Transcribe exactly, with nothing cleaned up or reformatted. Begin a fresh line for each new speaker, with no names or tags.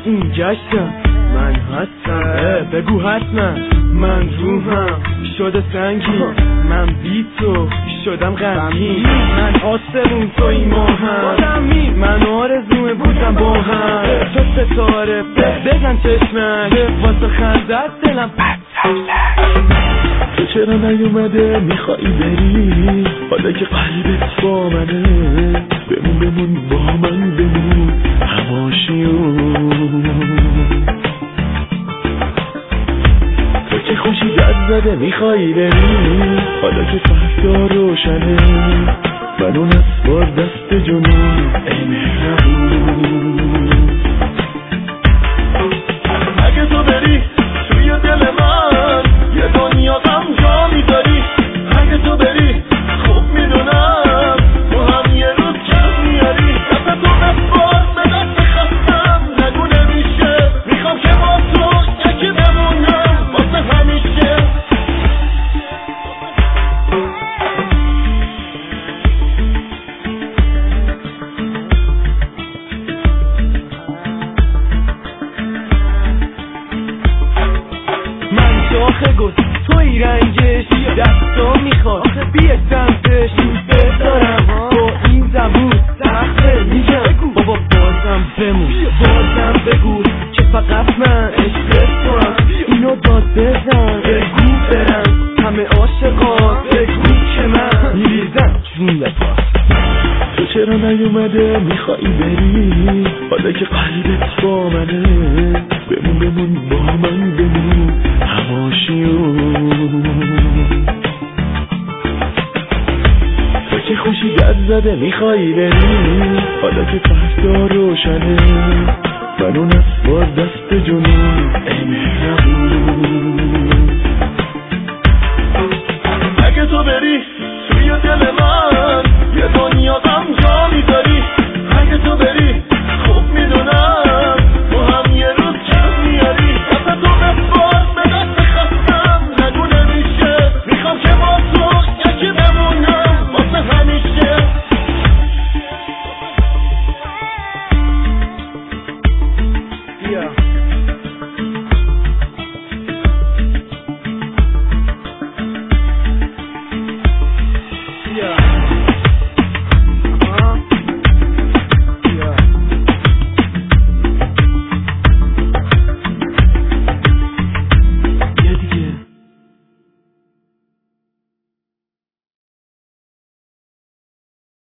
اینجاشم من هستم، بگو حتما من روحم شده سنگی، من بی تو شدم غمگین، من آسمون تو این ماهم، من آرزومه بودم با هم، تو ستاره بزن چشمک واسه خندت دلم پت
تو چرا نیومده میخوایی بری حالا که قلبت با منه، بمون بمون با من بمون هماشیون، تو که خوشی دست زده میخوایی بری حالا که فردا روشنه، منو نسپار دست جنون ای مهربون، اگه تو بری توی دل من یه دنیا غم جا میذاری، اگه تو بری خوب میدونم تو هم یه روز کم میاری، دست تو نسپار به دست خستم نگو نمیشه، میخوام که با تو یکی بمونم واسه همیشه.
من شاخه گل توی رنگش دستا میخواد بیه سمتش، دوست دارم با این زبون سخته میگم بابا بازم بمون، بازم بگو که فقط من عشق تو هم، اینو داد بزن بگو برم همه عاشقان بگو که من میریزم جون لپاس،
تو چرا نیومده میخوایی بری حالا که قلبت با منه، بمون بمون با من بمون هماشیون، تو که خوشی دست زده میخوایی بری حالا که فردا روشنه، منو نسپار دست جنون ای